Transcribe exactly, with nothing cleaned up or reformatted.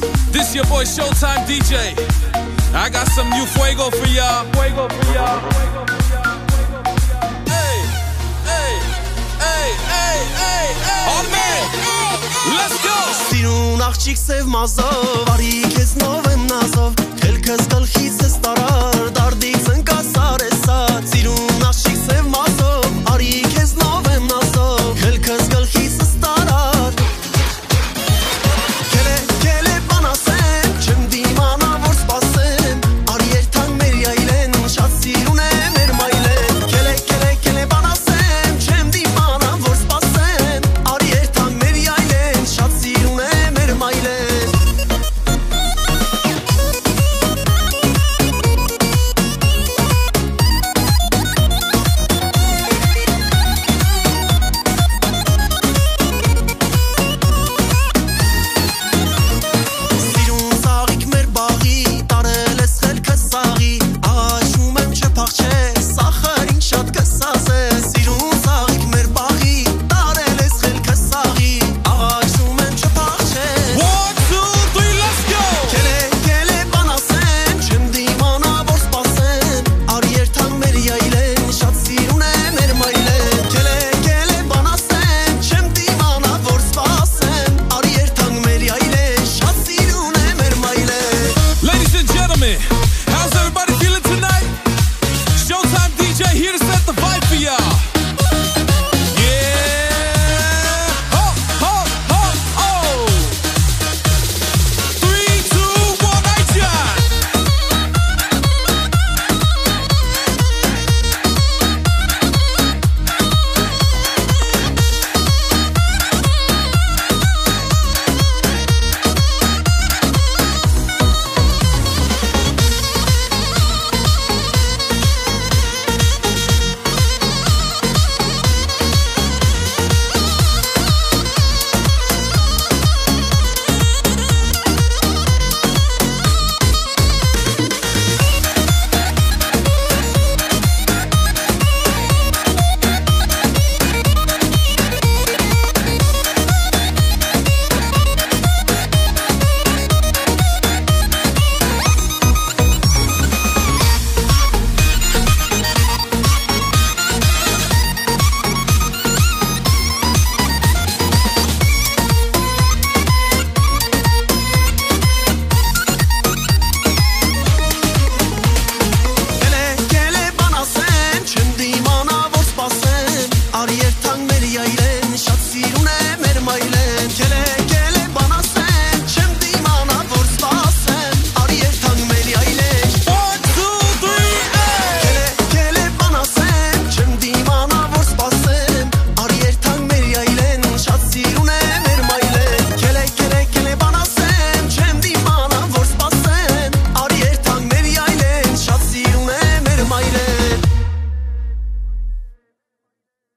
This your boy Showtime D J. I got some new fuego for y'all. Fuego for y'all. Hey, hey, hey, hey, hey, hey. All man, let's go. Սիրուն աղջիկ սև մազով, արի քեզ նով եմ նազով, խելքս գլխից ես տարա